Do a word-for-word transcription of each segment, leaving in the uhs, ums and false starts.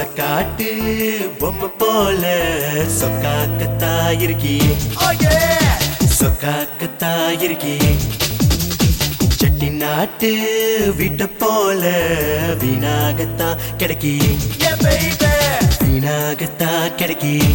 காட்டு பொம்மை போல சொக்காக்கத்தா இருக்கியே சொக்காக்கத்தா இருக்கியே சட்டி நாட்டு வீட்டை போல வீணாகத்தா கிடைக்கியே வீணாகத்தா கிடைக்கியே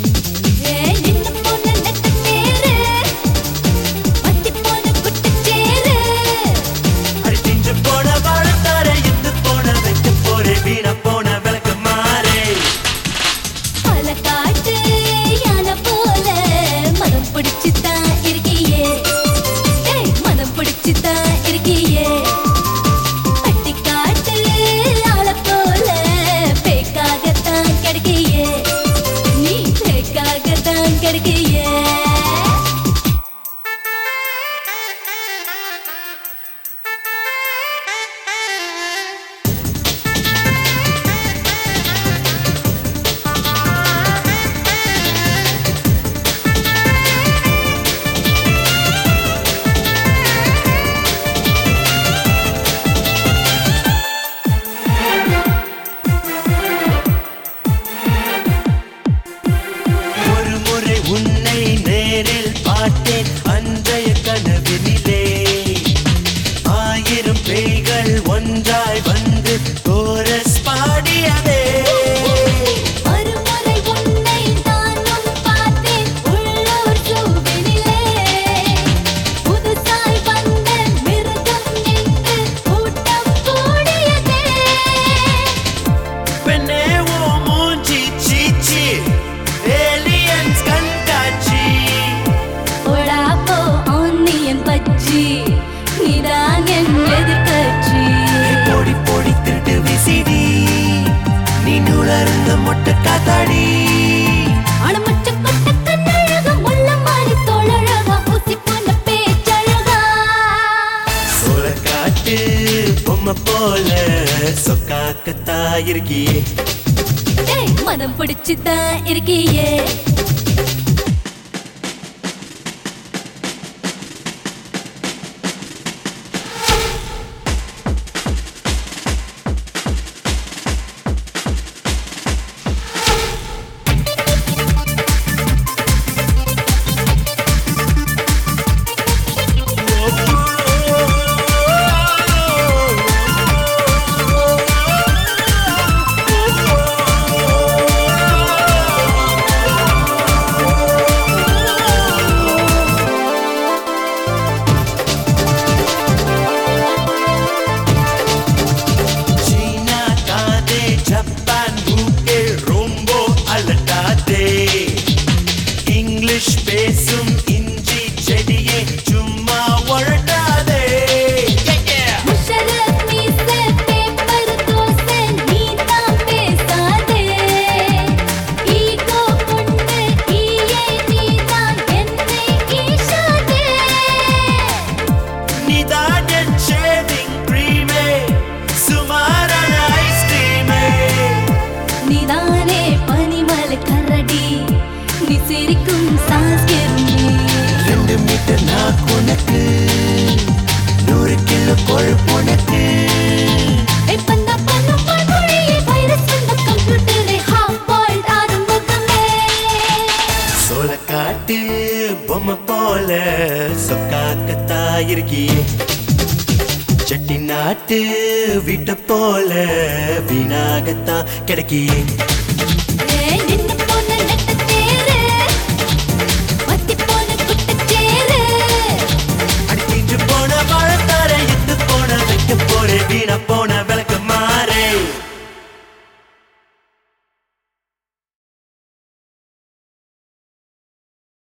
அன்றைய கனவினிலே ஆயிரம் பேய்கள் ஒன்றாய் வந்து கோரஸ் பாடியதே ஒருமுறை உன்னை நானும் பார்த்தேன் உள்ளூர் ஜூவினிலே புதுசாய் வந்த மிருகம் என்று கூட்டம் கூடியதே பெண்ணே ஓ மூஞ்சி சீச்சி ஏலியன்ஸ் கண்டாச்சி நீதான் என் எதிர்கட்சி பொடி பொடி திருட்டு விசிடி நீ நூலருந்த மொட்டை காத்தாடி அணமச்ச கொட்ட கண்ணழகா முள்ள மாறி தோழழகா ஊசி போன பேச்சழகா சோள காட்டு பொம்மை போல சொக்காக்கத்தா இருக்கியே மனம் பிடிச்சுதான் இருக்கியே இங்கிலீஷ் பேசும் இஞ்சி செடியே சும்மா ஒழட்டாதே முஷரப் மீசை பேப்பர் தோசை நீதான் பேசாதே ஈகோ கொண்டு ஈயே நீதான் என்னை ஈஷாதே நீதான் என் ஷேவிங் க்ரீமே சுமாரான ஐஸ்கிரீமே நீதானே பனிமலை கரடி நீ சிரிக்கும் சாஸ்கிருமி ரெண்டு மீட்டர் நான் உனக்கு நூறு கிலோ கொழுப்பு உனக்கு எப்பந்தா பண்ண பண்பொழியே வைரஸ் வந்த கம்ப்யூட்டரை ஹாஃப் பாயிண்ட் ஆரம்பமே சோள காட்டு பொம்மை போல சொக்காக்கத்தா இருக்கியே சட்டி நாட்டு வீட்டை போல வீணாகத்தா கிடைக்கியே